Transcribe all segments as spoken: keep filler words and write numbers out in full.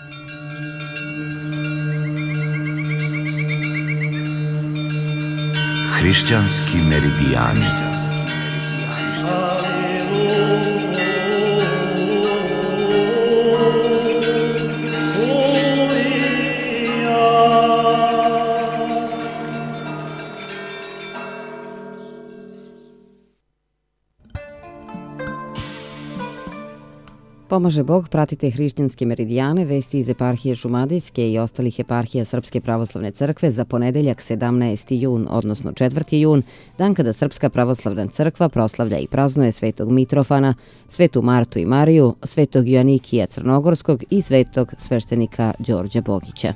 Hrišćanski meridijani. Pomaže Bog, pratite hrišćanske meridijane, vesti iz eparhije Šumadijske i ostalih eparhija Srpske pravoslavne crkve za ponedeljak sedamnaesti jun, odnosno četvrti jun, dan kada Srpska pravoslavna crkva proslavlja i praznuje svetog Mitrofana, svetu Martu i Mariju, svetog Joanikija Crnogorskog i svetog sveštenika Đorđa Bogića.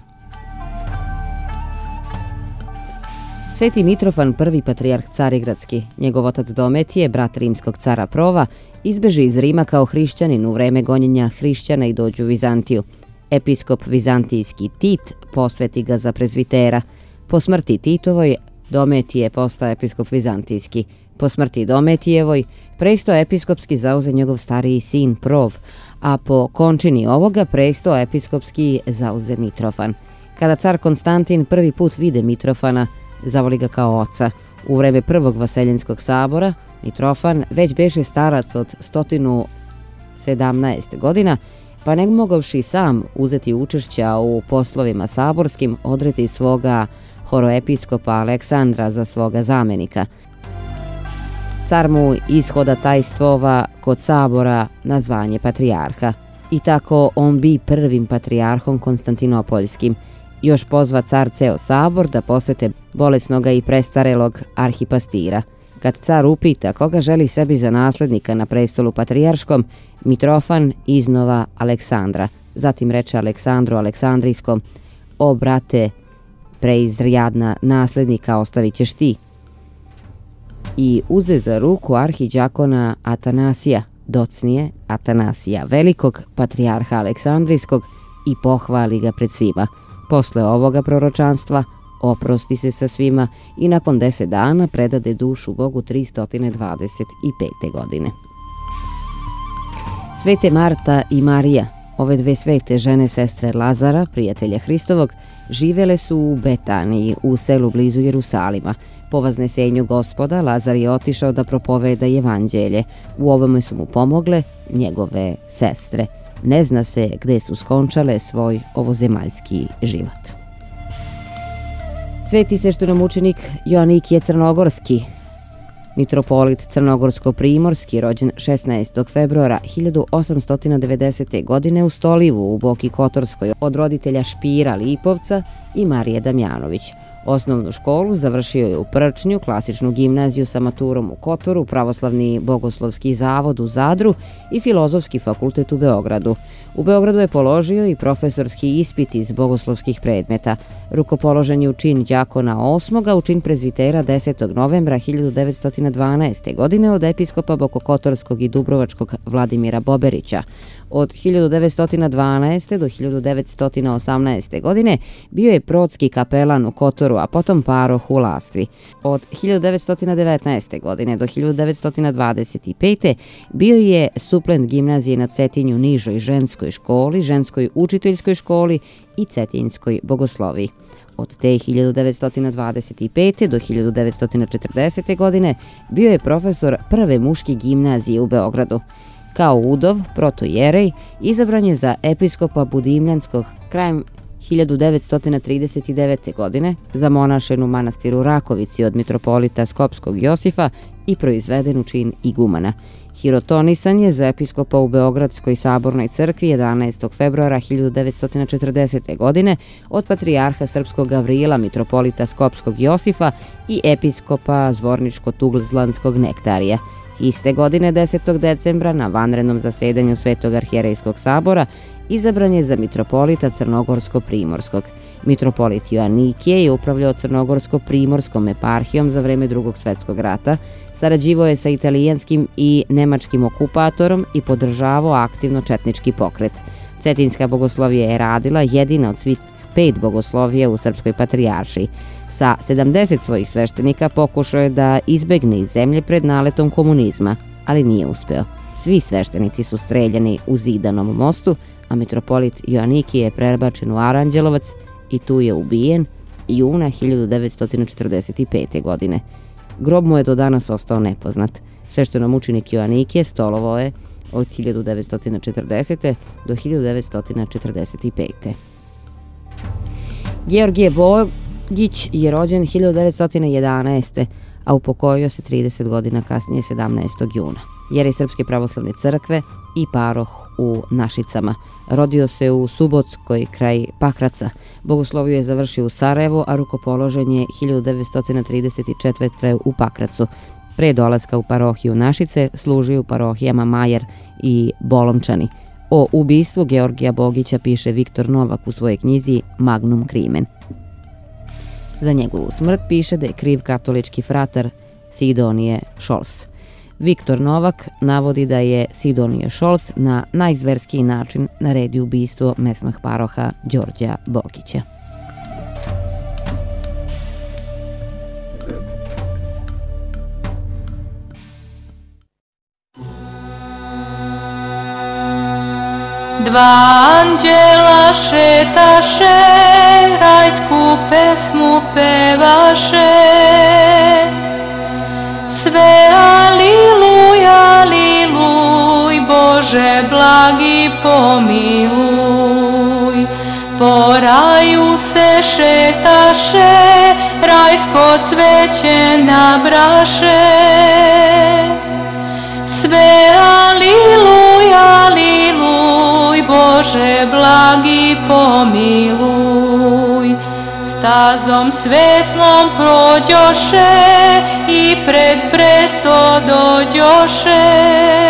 Sveti Mitrofan, prvi patrijarh Carigradski, njegov otac Dometije, brat rimskog cara Prova, izbeže iz Rima kao hrišćanin u vreme gonjenja hrišćana i dođu u Vizantiju. Episkop vizantijski Tit posveti ga za prezvitera. Po smrti Titovoj, Dometije postaje episkop vizantijski. Po smrti Dometijevoj, presto episkopski zauze njegov stariji sin Prov, a po končini ovoga presto episkopski zauze Mitrofan. Kada car Konstantin prvi put vide Mitrofana, zavoli ga kao oca. U vreme prvog vaseljenskog sabora, Mitrofan već beše starac od sto sedamnaest godina, pa ne mogovši sam uzeti učešća u poslovima saborskim, odredi svoga horoepiskopa Aleksandra za svoga zamenika. Car mu ishoda tajstvova kod sabora na zvanje patrijarha. I tako on bi prvim patrijarhom Konstantinopoljskim. Još pozva car ceo sabor da posete bolesnoga i prestarelog arhipastira. Kad car upita koga želi sebi za naslednika na prestolu patrijarškom, Mitrofan iznova Aleksandra. Zatim reče Aleksandru Aleksandrijskom: "O brate, preizrjadna naslednika ostavit ćeš ti." I uze za ruku arhiđakona Atanasija, docnije Atanasija, velikog patrijarha Aleksandrijskog, i pohvali ga pred svima. Posle ovoga proročanstva oprosti se sa svima i nakon deset dana predade dušu Bogu tristo dvadeset pete. godine. Svete Marta i Marija, ove dve svete žene sestre Lazara, prijatelja Hristovog, živele su u Betaniji, u selu blizu Jerusalima. Po vaznesenju Gospoda, Lazar je otišao da propoveda evanđelje. U ovome su mu pomogle njegove sestre. Ne zna se gde su skončale svoj ovozemaljski život. Sveti sveštenomučenik Joanikije Crnogorski, mitropolit Crnogorsko-primorski, rođen šesnaestog februara hiljadu osamsto devedesete. godine u Stolivu u Boki Kotorskoj od roditelja Špira Lipovca i Marije Damjanović. Osnovnu školu završio je u Prčnju, klasičnu gimnaziju sa maturom u Kotoru, pravoslavni bogoslovski zavod u Zadru i filozofski fakultet u Beogradu. U Beogradu je položio i profesorski ispit iz bogoslovskih predmeta. Rukopoložen je u čin đakona osmoga, u čin prezvitera desetog novembra hiljadu devetsto dvanaeste. godine od episkopa Bokokotorskog i Dubrovačkog Vladimira Boberića. Od hiljadu devetsto dvanaeste. do hiljadu devetsto osamnaeste. godine bio je prodski kapelan u Kotoru, a potom paroh u Lastvi. Od hiljadu devetsto devetnaeste. godine do hiljadu devetsto dvadeset pete. bio je suplent gimnazije na Cetinju nižoj ženskoj školi, ženskoj učiteljskoj školi i cetinjskoj bogosloviji. Od te hiljadu devetsto dvadeset pete. do hiljadu devetsto četrdesete. godine bio je profesor prve muške gimnazije u Beogradu. Kao udov, protojerej, izabran je za episkopa Budimljanskog krajem hiljadu devetsto trideset devete. godine, zamonašen u manastiru Rakovici od mitropolita Skopskog Josifa i proizveden u čin igumana. Hirotonisan je za episkopa u Beogradskoj sabornoj crkvi jedanaestog februara hiljadu devetsto četrdesete. godine od patrijarha srpskog Gavrila, mitropolita Skopskog Josifa i episkopa Zvorničko-Tugzlanskog Nektarija. Iste godine, desetog decembra, na vanrednom zasedanju Svetog arhijerejskog sabora, izabran je za mitropolita Crnogorsko-primorskog. Mitropolit Joanikije je upravljao Crnogorsko-primorskom eparhijom za vreme Drugog svetskog rata, sarađivao je sa italijanskim i nemačkim okupatorom i podržavao aktivno četnički pokret. Cetinjska bogoslovija je radila jedina od svih pet bogoslovija u Srpskoj patrijaršiji. Sa sedamdeset svojih sveštenika pokušao je da izbegne iz zemlje pred naletom komunizma, ali nije uspeo. Svi sveštenici su streljani u Zidanom mostu, a mitropolit Joaniki je prebačen u Aranđelovac i tu je ubijen juna hiljadu devetsto četrdeset pete. godine. Grob mu je do danas ostao nepoznat. Sveštenomučenik Joanike stolovao je od hiljadu devetsto četrdesete. do hiljadu devetsto četrdeset pete. Georgije Bogić je rođen hiljadu devetsto jedanaeste. a upokojio se trideset godina kasnije sedamnaestog juna. Jer je Srpske pravoslavne crkve i paroh u Našicama. Rodio se u Subotskoj kraj Pakraca. Bogosloviju je završio u Sarajevu, a rukopoložen je hiljadu devetsto trideset četvrte. u Pakracu. Pre dolaska u parohiju Našice služio u parohijama Majer i Bolomčani. O ubistvu Georgija Bogića piše Viktor Novak u svojoj knjizi Magnum Crimen. Za njegovu smrt piše da je kriv katolički fratar Sidonije Šolc. Viktor Novak navodi da je Sidonije Šolc na najzverskiji način naredio ubistvo mesnog paroha Đorđa Bogića. Dva anđela šetaše, rajsku pesmu pevaše, sve aliluj, aliluj, Bože blagi pomiluj. Po raju se šetaše, rajsko cveće nabraše, sve aliluj, aliluj, Bože blagi pomiluj. Stazom svetlom prođoše i pred presto dođoše,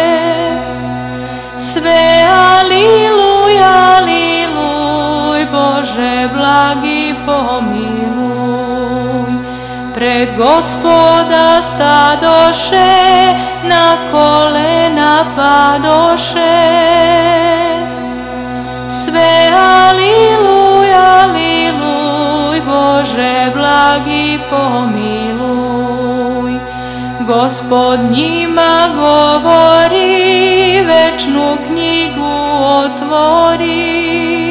sve aliluj, aliluj, Bože blagi pomiluj. Pred Gospoda stadoše, na kolena padoše, sve aliluj, aliluj, Bože blagi pomiluj. Gospod njima govori, večnu knjigu otvori,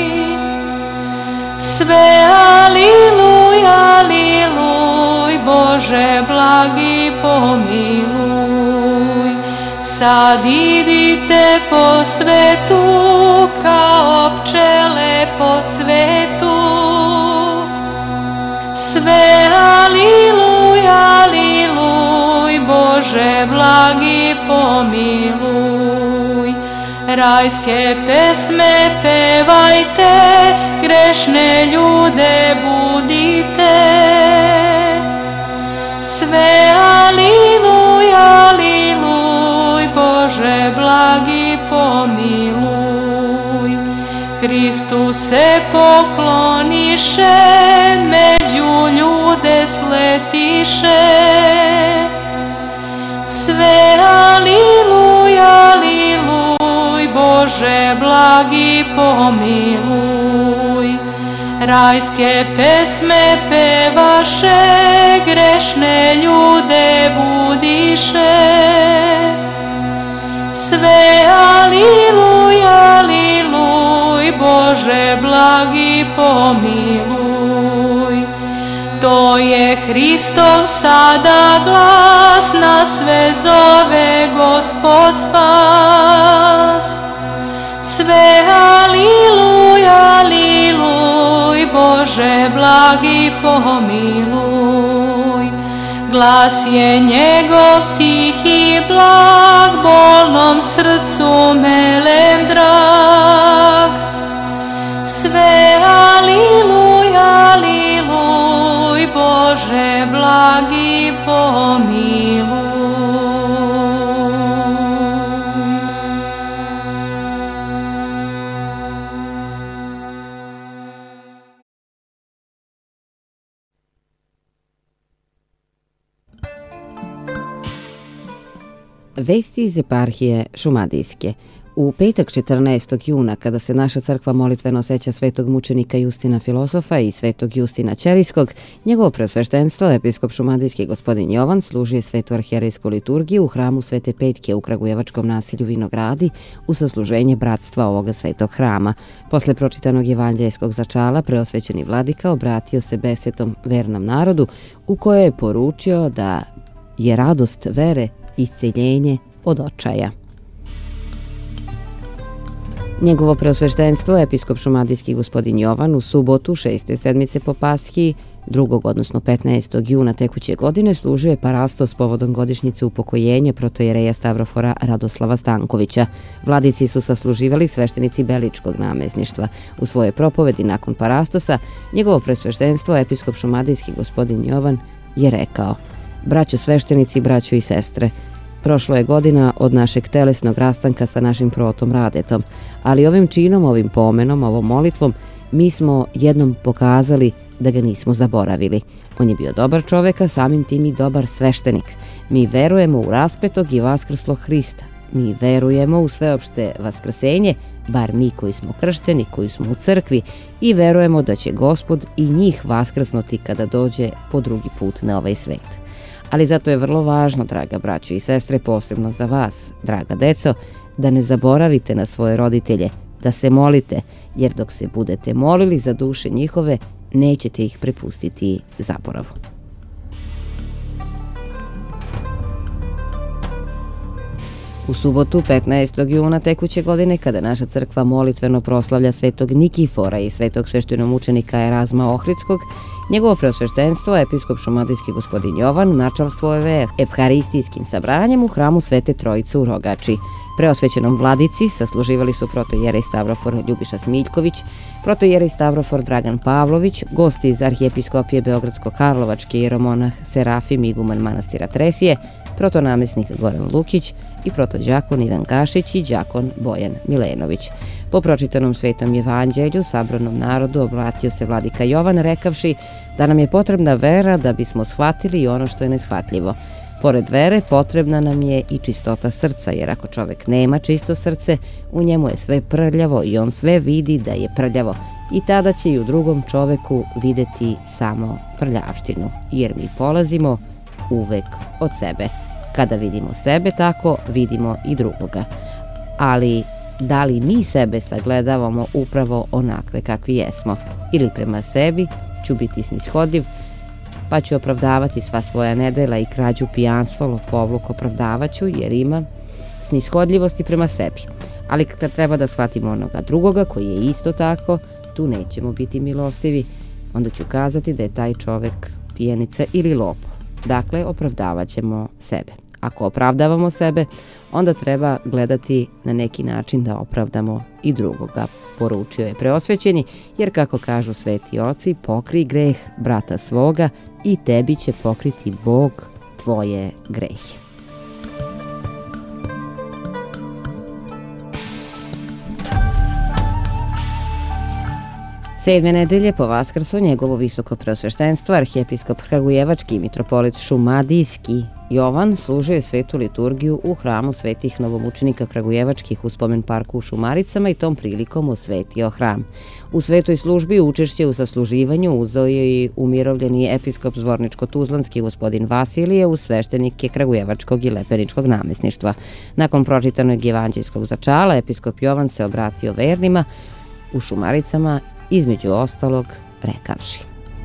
sve aliluj, aliluj, Bože blagi pomiluj. Sad idite po svetu, kao pčele po cvetu, sve aliluj, aliluj, Bože blagi pomiluj. Rajske pesme pevajte, grešne ljude budite, sve aliluj, aliluj, Bože blagi pomiluj. Hristu se pokloniše, među ljude sletiše, sve aliluj, aliluj, Bože blagi pomiluj. Rajske pesme pevaše, grešne ljude budiše, sve aliluj, aliluj, Bože blagi pomiluj. To je Hristov sada glas, na sve zove Gospod spas, sve aliluj, aliluj, Bože blagi pomiluj. Glas je njegov tih i blag, bolnom srcu melem drag, sve aliluj, aliluj, Bože blagi pomiluj. Vesti iz eparhije Šumadijske. U petak četrnaestog juna, kada se naša crkva molitveno seća svetog mučenika Justina Filosofa i svetog Justina Ćelijskog, njegovo preosveštenstvo, episkop šumadijski gospodin Jovan, služuje svetu arhijerejsku liturgiju u hramu Svete Petke u kragujevačkom naselju Vinogradi u sasluženje bratstva ovoga svetog hrama. Posle pročitanog evanđeljskog začala, preosvećeni vladika obratio se besetom vernom narodu, u kojoj je poručio da je radost vere isceljenje od očaja. Njegovo preosveštenstvo, episkop šumadijski gospodin Jovan, u subotu šeste sedmice po Paskiji, drugog odnosno petnaestog juna tekuće godine, služio je parastos povodom godišnjice upokojenja protojereja Stavrofora Radoslava Stankovića. Vladici su sasluživali sveštenici Beličkog namesništva. U svoje propovedi nakon parastosa, njegovo preosveštenstvo, episkop šumadijski gospodin Jovan, je rekao: braćo sveštenici, braćo i sestre, prošlo je godina od našeg telesnog rastanka sa našim protom Radetom, ali ovim činom, ovim pomenom, ovom molitvom, mi smo jednom pokazali da ga nismo zaboravili. On je bio dobar čovek, a samim tim i dobar sveštenik. Mi verujemo u raspetog i vaskrslog Hrista. Mi verujemo u sveopšte vaskrsenje, bar mi koji smo kršteni, koji smo u crkvi, i verujemo da će Gospod i njih vaskrsnuti kada dođe po drugi put na ovaj svet. Ali zato je vrlo važno, draga braćo i sestre, posebno za vas, draga deco, da ne zaboravite na svoje roditelje, da se molite, jer dok se budete molili za duše njihove, nećete ih prepustiti zaboravu. U subotu petnaestog juna tekuće godine, kada naša crkva molitveno proslavlja svetog Nikifora i svetog sveštenomučenika Erazma Ohridskog, njegovo preosveštenstvo, episkop šumadijski gospodin Jovan, načalstvuje evharistijskim sabranjem u hramu Svete Trojice u Rogači. Preosvećenom vladici sasluživali su protojerej Stavrofor Ljubiša Smiljković, protojerej Stavrofor Dragan Pavlović, gosti iz arhijepiskopije Beogradsko-Karlovačke jeromonah Serafim iguman manastira Tresije, protonamesnik Goran Lukić i protođakon Ivan Gašić i đakon Bojan Milenović. Po pročitanom svetom evanđelju sabranom narodu obratio se vladika Jovan rekavši da nam je potrebna vera da bismo shvatili i ono što je neshvatljivo. Pored vere potrebna nam je i čistota srca, jer ako čovek nema čisto srce, u njemu je sve prljavo i on sve vidi da je prljavo, i tada će i u drugom čoveku videti samo prljavštinu, jer mi polazimo uvek od sebe. Kada vidimo sebe tako, vidimo i drugoga. Ali da li mi sebe sagledavamo upravo onakve kakvi jesmo? Ili prema sebi ću biti snishodljiv, pa ću opravdavati sva svoja nedela i krađu, pijanstvo, lopovluk opravdavaću, jer ima snishodljivosti prema sebi. Ali kada treba da shvatimo onoga drugoga koji je isto tako, tu nećemo biti milostivi, onda ću kazati da je taj čovek pijenica ili lopov. Dakle, opravdavat ćemo sebe. Ako opravdavamo sebe, onda treba gledati na neki način da opravdamo i drugoga, poručio je preosvećeni, jer kako kažu sveti oci, pokri greh brata svoga i tebi će pokriti Bog tvoje grehe. Sedme nedelje po Vaskrsu njegovo visoko preosveštenstvo, arhijepiskop kragujevački i mitropolit šumadijski Jovan služuje svetu liturgiju u hramu svetih novomučenika kragujevačkih u spomen parku u Šumaricama i tom prilikom osvetio hram. U svetoj službi učešće u sasluživanju uzeo je i umirovljeni episkop zvorničko-tuzlanski gospodin Vasilije uz sveštenike kragujevačkog i lepeničkog namesništva. Nakon pročitanog evanđeljskog začala, episkop Jovan se obratio vernima u Šumaricama, između ostalog rekavši: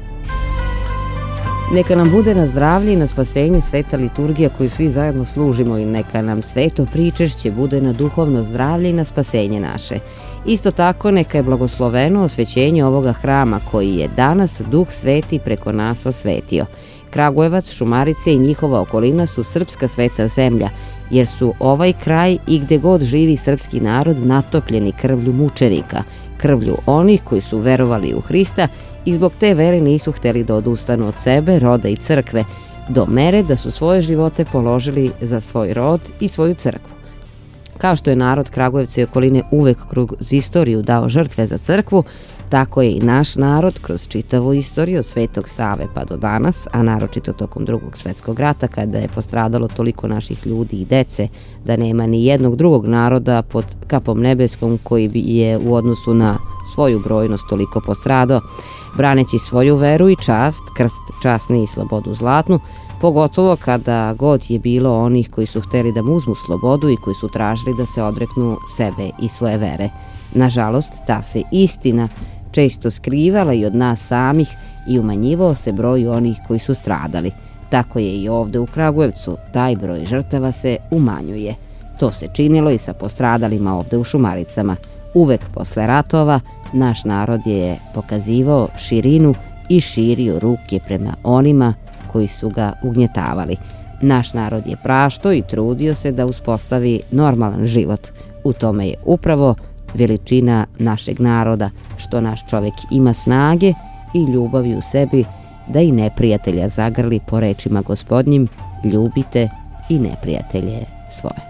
neka nam bude na zdravlje i na spasenje sveta liturgija koju svi zajedno služimo, i neka nam sveto pričešće bude na duhovno zdravlje i na spasenje naše. Isto tako neka je blagosloveno osvećenje ovoga hrama koji je danas Duh Sveti preko nas osvetio. Kragujevac, Šumarice i njihova okolina su srpska sveta zemlja, jer su ovaj kraj i gde god živi srpski narod natopljeni krvlju mučenika, krvlju onih koji su verovali u Hrista i zbog te vere nisu hteli da odustanu od sebe, roda i crkve, do mere da su svoje živote položili za svoj rod i svoju crkvu. Kao što je narod Kragujevca i okoline uvek kroz istoriju dao žrtve za crkvu, tako je i naš narod kroz čitavu istoriju od Svetog Save pa do danas, a naročito tokom Drugog svetskog rata kada je postradalo toliko naših ljudi i dece da nema ni jednog drugog naroda pod kapom nebeskom koji bi je u odnosu na svoju brojnost toliko postradao, braneći svoju veru i čast, krst časni i slobodu zlatnu, pogotovo kada god je bilo onih koji su hteli da mu uzmu slobodu i koji su tražili da se odreknu sebe i svoje vere. Nažalost, ta se istina često skrivala i od nas samih i umanjivao se broj onih koji su stradali. Tako je i ovde u Kragujevcu, taj broj žrtava se umanjuje. To se činilo i sa postradalima ovde u Šumaricama. Uvek posle ratova naš narod je pokazivao širinu i širio ruke prema onima koji su ga ugnjetavali. Naš narod je praštao i trudio se da uspostavi normalan život. U tome je upravo veličina našeg naroda, što naš čovek ima snage i ljubavi u sebi da i neprijatelja zagrli po rečima Gospodnjim, ljubite i neprijatelje svoje.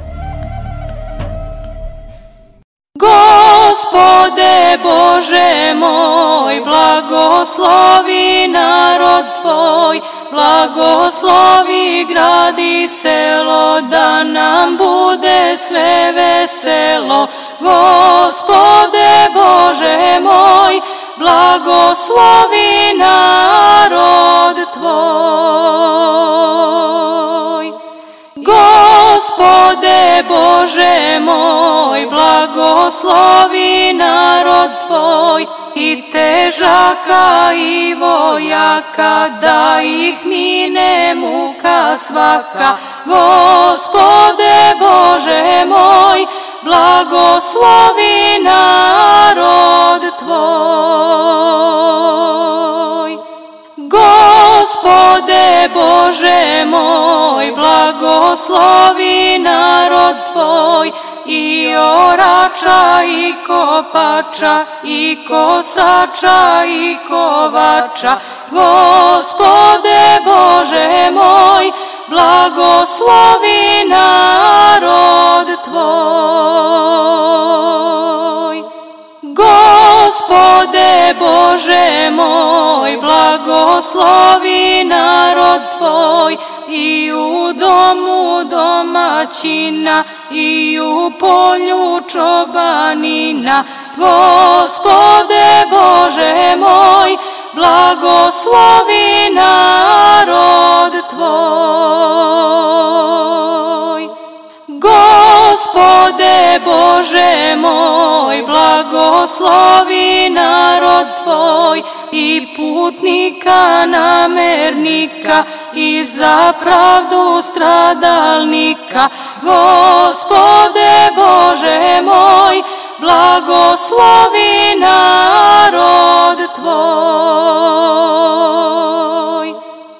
Gospode Bože moj, blagoslovi narod Tvoj, blagoslovi grad i selo, da nam bude sve veselo. Gospode Bože moj, blagoslovi narod Tvoj. Gospode Bože moj, blagoslovi narod Tvoj, i težaka i vojaka, da ih mine muka svaka. Gospode Bože moj, blagoslovi narod Tvoj. Gospode Bože moj, blagoslovi narod Tvoj, i orača i kopača, i kosača i kovača. Gospode Bože moj, blagoslovi narod Tvoj. Gospode Bože moj, blagoslovi narod Tvoj, i u domu domaćina, i u polju čobanina. Gospode Bože moj, blagoslovi narod Tvoj. Gospode Bože moj, blagoslovi narod Tvoj, i putnika namernika, i za pravdu stradalnika. Gospode Bože moj, blagoslovi narod Tvoj.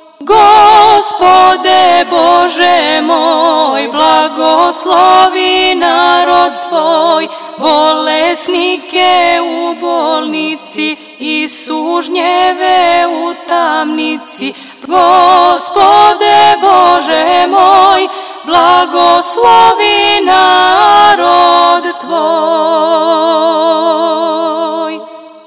Gospode Bože moj, blagoslovi narod Tvoj, bolesnike u bolnici i sužnjeve u tamnici. Gospode Bože moj, blagoslovi narod Tvoj.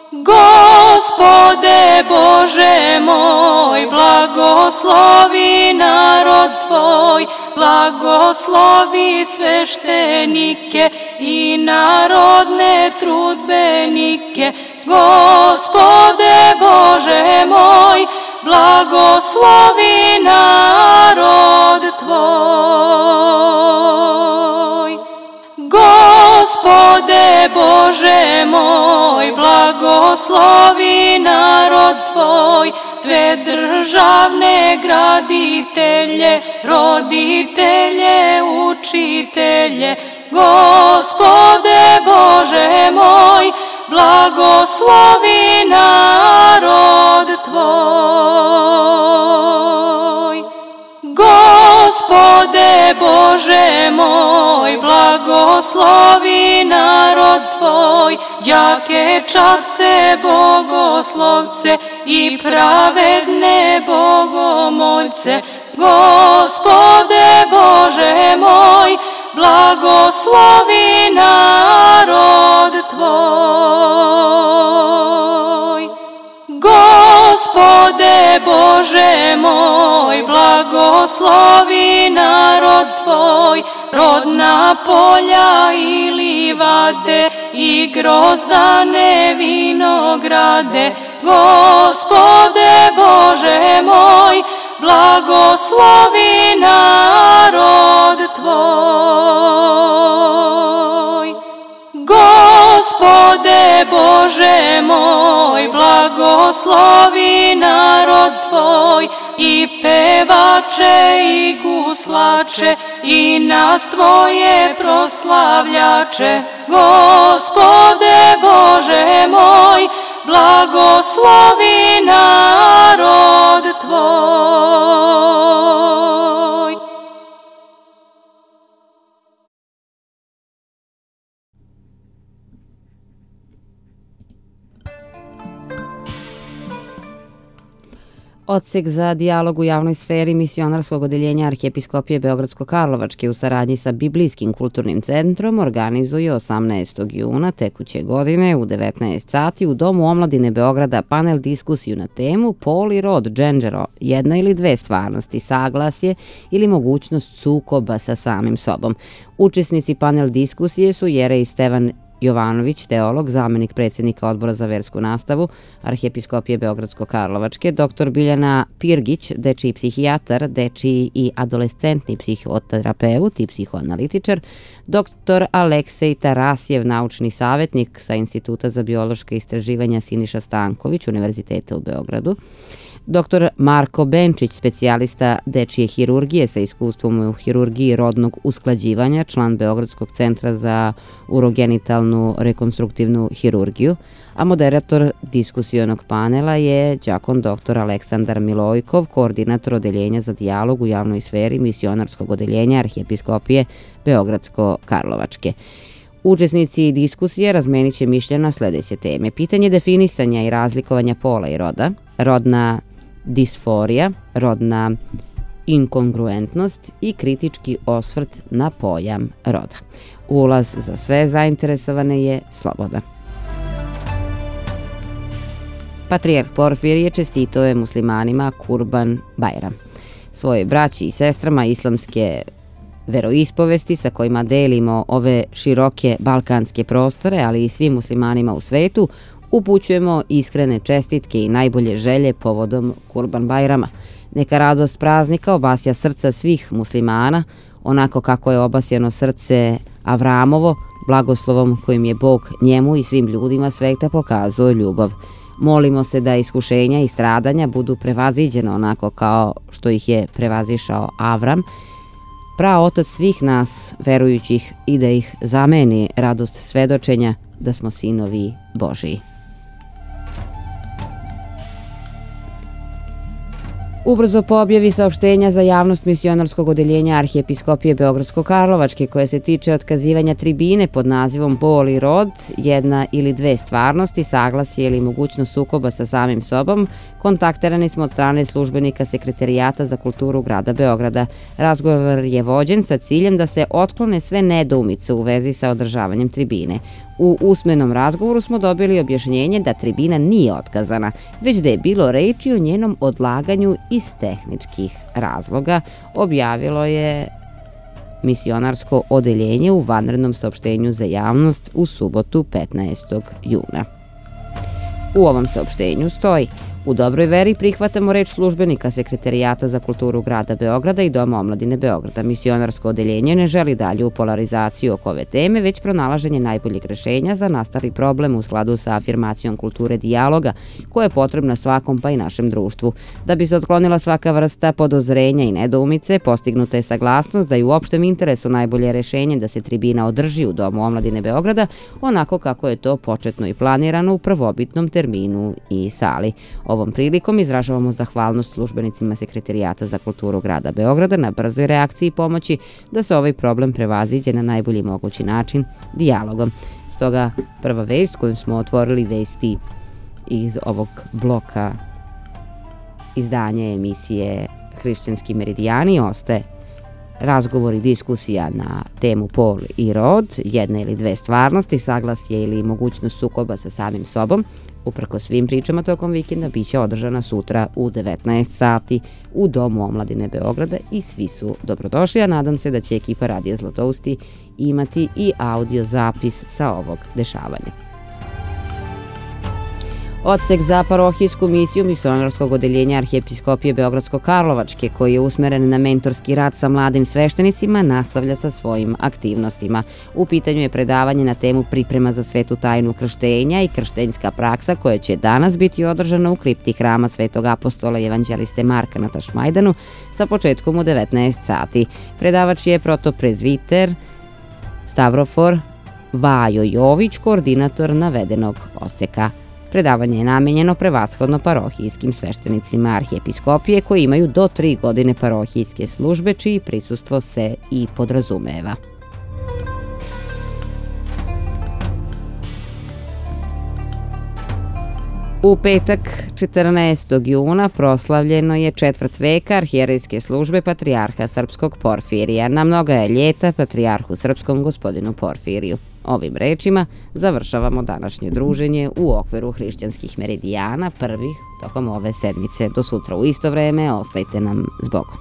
Gospode Bože moj, blagoslovi narod Tvoj, blagoslovi sveštenike i narodne trudbenike. Gospode Bože moj, blagoslovi narod Tvoj. Gospode Bože moj, blagoslovi narod Tvoj, sve državne graditelje, roditelje, učitelje. Gospode Bože moj, blagoslovi narod Tvoj. Gospode Bože moj, blagoslovi narod Tvoj, đake časce bogoslovce i pravedne bogomoljce. Gospode Bože moj, blagoslovi narod tvoj. Gospode Bože moj, blagoslovi narod tvoj, rodna polja i livade i grozdane vinograde. Gospode Bože moj, blagoslovi narod tvoj. Gospode Bože moj, blagoslovi narod tvoj, i pevače i guslače i nas tvoje proslavljače. Gospode Bože moj, blagoslovi narod tvoj. Odsek za dijalog u javnoj sferi misionarskog odeljenja Arhijepiskopije Beogradsko-Karlovačke u saradnji sa Biblijskim kulturnim centrom organizuje osamnaestog juna tekuće godine u devetnaest sati u Domu omladine Beograda panel diskusiju na temu Pol i rod, dženđero, jedna ili dve stvarnosti, saglasje ili mogućnost sukoba sa samim sobom. Učesnici panel diskusije su Jerej Stevan Jovanović, teolog, zamenik predsjednika Odbora za versku nastavu Arhijepiskopije Beogradsko-Karlovačke, doktor Biljana Pirgić, dečiji psihijatar, dečiji i adolescentni psihoterapeut i psihoanalitičar, doktor Aleksej Tarasjev, naučni savjetnik sa Instituta za biološka istraživanja Siniša Stanković, Univerziteta u Beogradu, doktor Marko Benčić, specijalista dečije hirurgije sa iskustvom u hirurgiji rodnog usklađivanja, član Beogradskog centra za urogenitalnu rekonstruktivnu hirurgiju, a moderator diskusionog panela je đakon doktor Aleksandar Milojkov, koordinator odeljenja za dijalog u javnoj sferi misionarskog odeljenja Arhijepiskopije Beogradsko-Karlovačke. Učesnici diskusije razmenit će mišljenja na sledeće teme: pitanje definisanja i razlikovanja pola i roda, rodna disforija, rodna inkongruentnost i kritički osvrt na pojam roda. Ulaz za sve zainteresovane je slobodan. Patrijarh Porfirije čestitao je muslimanima Kurban Bajram. Svojoj braći i sestrama islamske veroispovesti sa kojima delimo ove široke balkanske prostore, ali i svim muslimanima u svetu, upućujemo iskrene čestitke i najbolje želje povodom Kurban Bajrama. Neka radost praznika obasja srca svih muslimana, onako kako je obasjeno srce Avramovo, blagoslovom kojim je Bog njemu i svim ljudima sveta pokazao ljubav. Molimo se da iskušenja i stradanja budu prevaziđena onako kao što ih je prevazišao Avram, praotac svih nas verujućih, i da ih zameni radost svedočenja da smo sinovi Božiji. Ubrzo po objavi saopštenja za javnost misionarskog odeljenja Arhijepiskopije Beogradsko-Karlovačke koje se tiče otkazivanja tribine pod nazivom Pol i rod, jedna ili dve stvarnosti, saglasje ili mogućnost sukoba sa samim sobom, kontaktirani smo od strane službenika Sekretarijata za kulturu grada Beograda. Razgovor je vođen sa ciljem da se otklone sve nedoumice u vezi sa održavanjem tribine. U usmenom razgovoru smo dobili objašnjenje da tribina nije otkazana, već da je bilo reči o njenom odlaganju iz tehničkih razloga, objavilo je misionarsko odeljenje u vanrednom saopštenju za javnost u subotu petnaestog juna. U ovom saopštenju stoji: u dobroj veri prihvatamo reč službenika Sekretarijata za kulturu grada Beograda i Doma omladine Beograda. Misionarsko odeljenje ne želi dalju polarizaciju oko ove teme, već pronalaženje najboljeg rešenja za nastali problem u skladu sa afirmacijom kulture dijaloga, koja je potrebna svakom pa i našem društvu. Da bi se otklonila svaka vrsta podozrenja i nedoumice, postignuta je saglasnost da je u opštem interesu najbolje rešenje da se tribina održi u Domu omladine Beograda, onako kako je to početno i planirano u prvobitnom terminu i sali. Ovom prilikom izražavamo zahvalnost službenicima Sekretarijata za kulturu grada Beograda na brzoj reakciji i pomoći da se ovaj problem prevaziđe na najbolji mogući način dijalogom. Stoga prva vest koju smo otvorili, vesti iz ovog bloka izdanja emisije Hrišćanski meridijani, ostaje razgovor i diskusija na temu pol i rod, jedne ili dve stvarnosti, saglasje ili mogućnost sukoba sa samim sobom. Uprko svim pričama tokom vikenda biće održana sutra u devetnaest sati u Domu omladine Beograda i svi su dobrodošli, a nadam se da će ekipa Radija Zlatousti imati i audio zapis sa ovog dešavanja. Odsek za parohijsku misiju misionarskog odeljenja Arhijepiskopije Beogradsko-Karlovačke, koji je usmeren na mentorski rad sa mladim sveštenicima, nastavlja sa svojim aktivnostima. U pitanju je predavanje na temu priprema za svetu tajnu krštenja i krštenjska praksa, koja će danas biti održana u kripti hrama Svetog apostola i evanđeliste Marka na Tašmajdanu sa početkom u devetnaest sati. Predavač je protoprezviter Stavrofor Vajo Jović, koordinator navedenog odseka. Predavanje je namenjeno prevashodno parohijskim sveštenicima Arhijepiskopije koji imaju do tri godine parohijske službe, čiji prisustvo se i podrazumeva. U petak četrnaestog juna proslavljeno je četvrt veka arhijerejske službe Patrijarha Srpskog Porfirija. Na mnoga je ljeta Patrijarhu Srpskom gospodinu Porfiriju. Ovim rečima završavamo današnje druženje u okviru hrišćanskih meridijana, prvih tokom ove sedmice. Do sutra u isto vreme, ostajte nam s Bogom.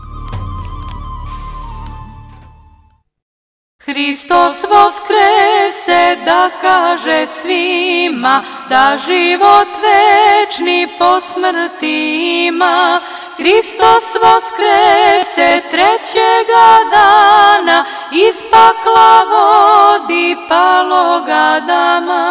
Hristos voskrese da kaže svima da život večni po smrti ima. Hristos voskrese trećega dana iz pakla vodi paloga Adama.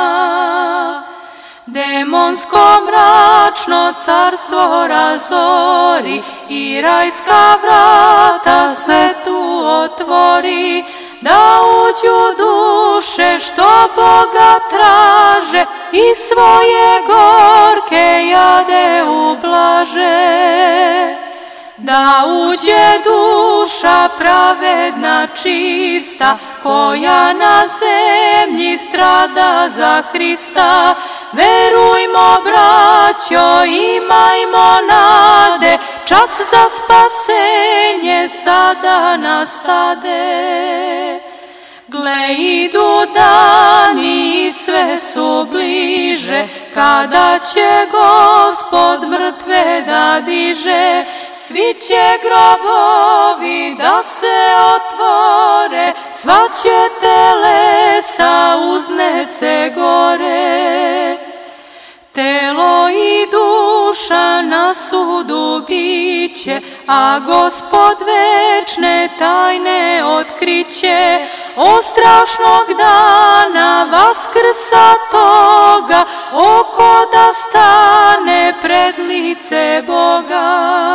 Demonsko mračno carstvo razori i rajska vrata svetu otvori, da uđu duše što Boga traže i svoje gorke jade ublaže. Da uđe duša pravedna čista, koja na zemlji strada za Hrista. Verujmo, braćo, imajmo nade, čas za spasenje sada nastade. Gle, idu dani i sve su bliže, kada će Gospod mrtve da diže. Svi će grobovi da se otvore, sva će telesa uznece gore. Telo i duša na sudu biće, a Gospod večne tajne otkriće. O strašnog dana vaskrsa toga, oko da stane pred lice Boga.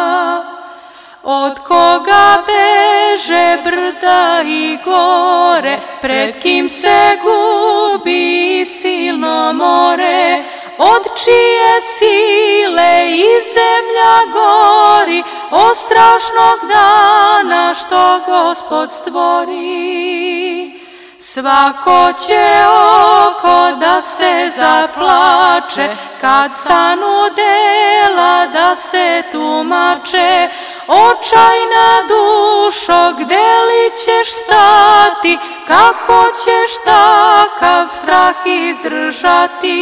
Od koga beže brda i gore, pred kim se gubi silno more. Od čije sile i zemlja gori, o strašnog dana što Gospod stvori. Svako će oko da se zaplače, kad stanu dela da se tumače. Očajna dušo, gde li ćeš stati, kako ćeš takav strah izdržati?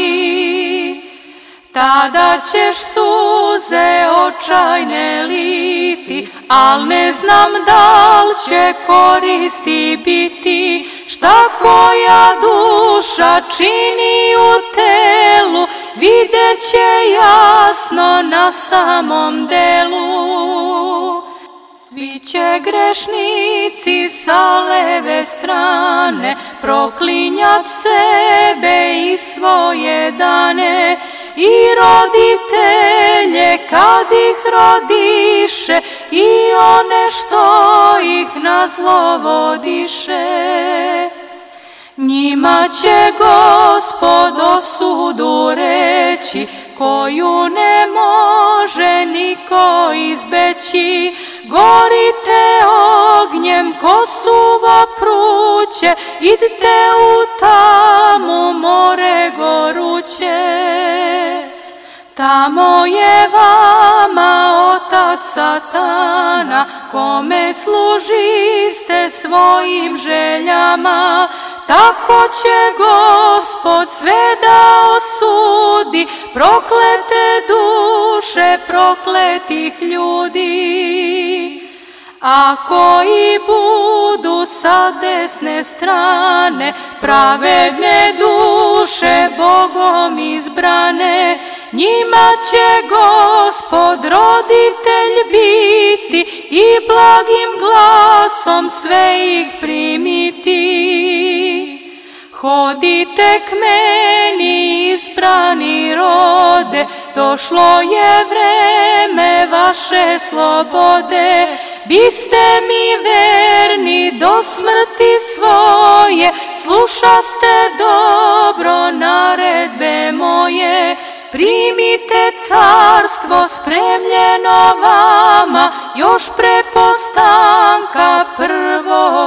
Tada ćeš suze očajne liti, al ne znam da li će koristi biti. Šta koja duša čini u telu, vidjet će jasno na samom delu. Svi će grešnici sa leve strane proklinjat sebe i svoje dane, i roditelje kad ih rodiše, i one što ih na zlo vodiše. Njima će Gospod osudu reći, koju ne može niko izbeći. Gorite ognjem ko suvo pruće, idite u tamu more goruće. Tamo je vama Otac satana, kome služiste svojim željama, tako će Gospod sve da osudi, proklete duše prokletih ljudi. Ako i budu sa desne strane pravedne duše Bogom izbrane, njima će Gospod roditelj biti i blagim glasom sve ih primiti. Hodite k meni, izbrani rode, došlo je vreme vaše slobode. Biste mi verni do smrti svoje, slušaste dobro naredbe moje. Primite carstvo spremljeno vama, još pre postanka prvog